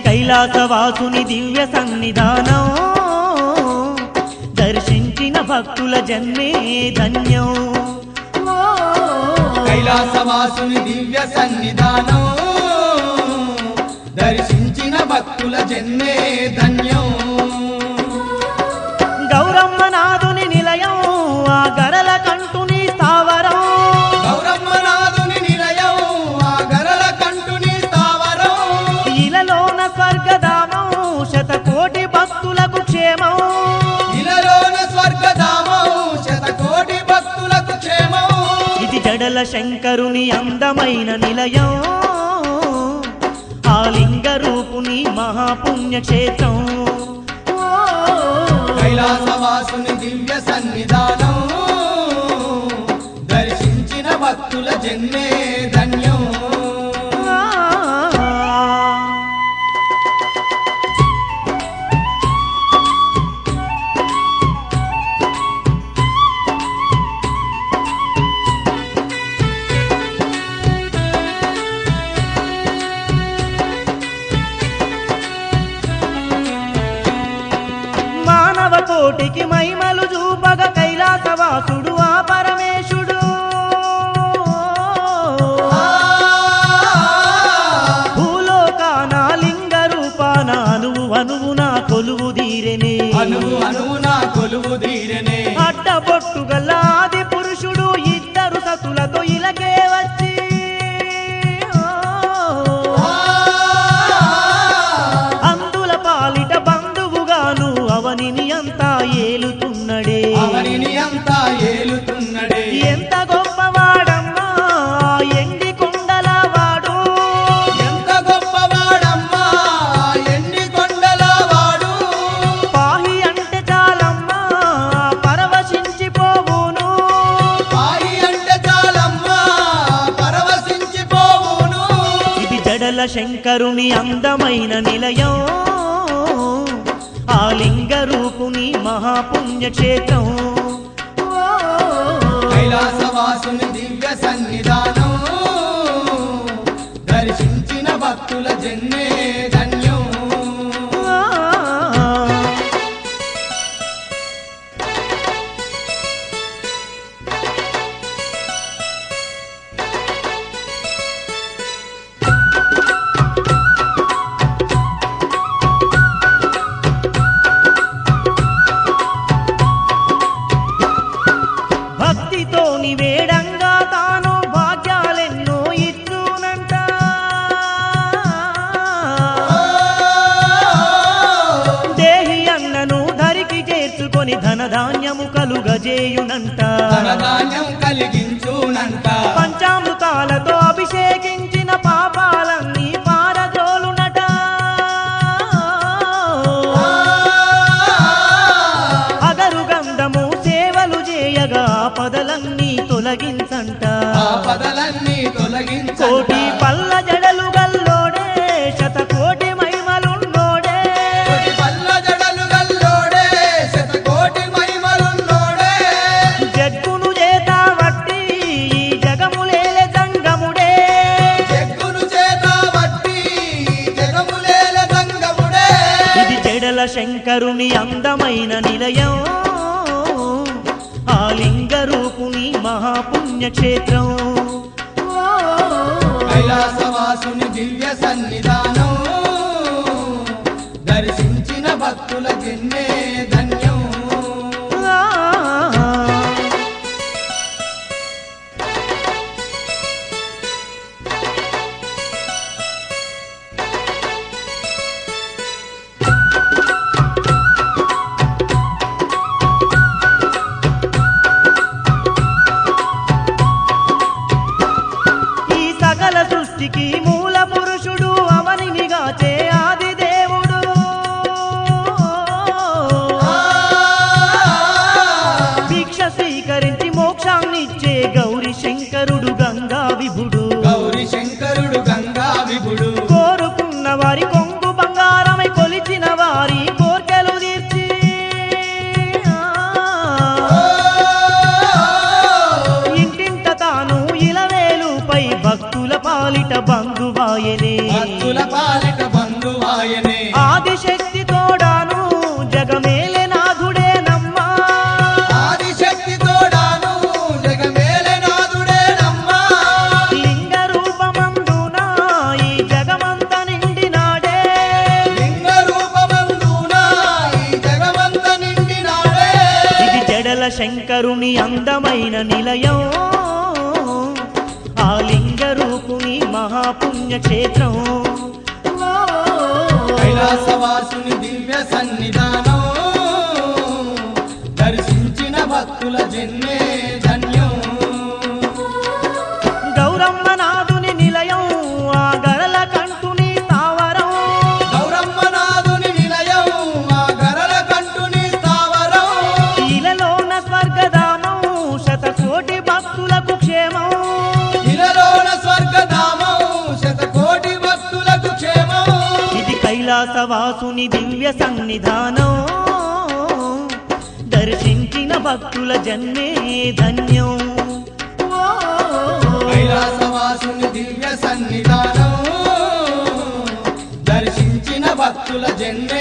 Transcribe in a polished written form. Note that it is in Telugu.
కైలాసవాసుని దివ్య సన్నిధానం దర్శించిన భక్తుల జన్మే ధన్యం కైలాసవాసుని దివ్య సన్నిధానం దర్శించిన భక్తుల జన్మే ధన్యం గౌరమ్మ నాదుని నిలయం ఆ గరల కంటుని స్థావరం గౌరమ్మ నాదుని నిలయం ఆ గరల కంటుని స్థావరం ఇలలోన స్వర్గధామం శతకోటి భక్తులకు క్షేమం ఇలలోన స్వర్గధామం శతకోటి భక్తులకు క్షేమం ఇది జడల శంకరుని అందమైన నిలయం ఆ లింగ రూపుని మహాపుణ్యక్షేత్రం కైలాసవాసుని దివ్య సన్నిధానం దర్శించిన భక్తుల జన్మే ధన్యం కోటికి మహిమలు చూపగ కైలాసవాసుడు ఆ పరమేశుడు భూలోకాన లింగ రూపాన అనువు అనువున కొలువు దీరెనే అడ్డబొట్టు గల ఆది పురుషుడు ఇద్దరు సతులతో ఇలకే వచ్చి అందుల పాలిట బంధువుగాను అవనిని అంతా ఏలుతున్నడే ఎంత గొప్పవాడమ్మా ఎండి కొండల వాడు ఎంత గొప్పవాడమ్మా ఎండి కొండల వాడు పాహి అంటే చాలమ్మా పరవశించిపోవును పాయి అంటే చాలమ్మా పరవశించిపోవును ఇది జడల శంకరుని అందమైన నిలయం ఆ లింగ రూపుని మహాపుణ్యక్షేత్రం కైలాసవాసుని దివ్య సన్నిధానం దర్శించిన భక్తుల జన్మే ధన్యం భక్తితోని వేడంగా తాను భాగ్యాలెన్నో ఇచ్చునంట దేహి అన్నను ధరికి చేర్చుకొని ధనధాన్యము కలుగజేయునంట ధనధాన్యం కలిగించునంట పంచామృతాలతో అభిషేకించిన పాపాలన్నీ పారజోలునట అగరు గంధము సేవలు చేయగా ఆపదలన్నీ తొలగించంట కోటి పల్ల జడలు గల్లోడే శతకోటి మహిమలున్నోడే జగ్గును చేత వట్టి ఈ జగములేలే జంగముడే ఇది జడల శంకరుని అందమైన నిలయం ఆ లింగ రూపుని మహాపుణ్యక్షేత్రం కైలాసవాసుని దివ్య సన్నిధానం దర్శించిన భక్తుల జన్మే ధన్యం ఈ సకల సృష్టికి మూల పురుషుడు అవనినిగాచే ఆది దేవుడు భిక్ష స్వీకరించి మోక్షాన్నిచ్చే గౌరీ శంకరుడు గంగా విభుడు కోరుకున్న వారి కొంగు బంగారమై కొలిచిన వారి కోర్కెలు తీర్చి ఇంటింట తాను ఇలవేలుపై భక్తుల పాలిట బంధువాయనే ఆదిశక్తి తోడాను జగమేలే నాథుడే నమ్మా ఆదిశక్తి తోడాను జగమేలే నాథుడే నమ్మా లింగ రూపమందున ఈ జగమంత నిండినాడే లింగ రూపమందున ఈ జగమంత నిండినాడే ఇది జడల శంకరుని అందమైన నిలయం ఆ లింగ రూపుని మహాపుణ్యక్షేత్రం కైలాసవాసుని దివ్య సన్నిధానం దర్శించిన భక్తుల జన్మే ధన్యం గౌరమ్మ నాథుని నిలయం ఆ గరల కంటుని స్థావరం గౌరమ్మ నాథుని నిలయం ఆ గరల కంటుని స్థావరం ఇలలోన స్వర్గధామం శతకోటి భక్తులకు క్షేమం ఇలలోన స్వర్గధామం శతకోటి భక్తులకు క్షేమం ఇది కైలాసవాసుని దివ్య సన్నిధానం దర్శించిన భక్తుల జన్మే ధన్యం కైలాసవాసుని దివ్య సన్నిధానం దర్శించిన భక్తుల జన్మే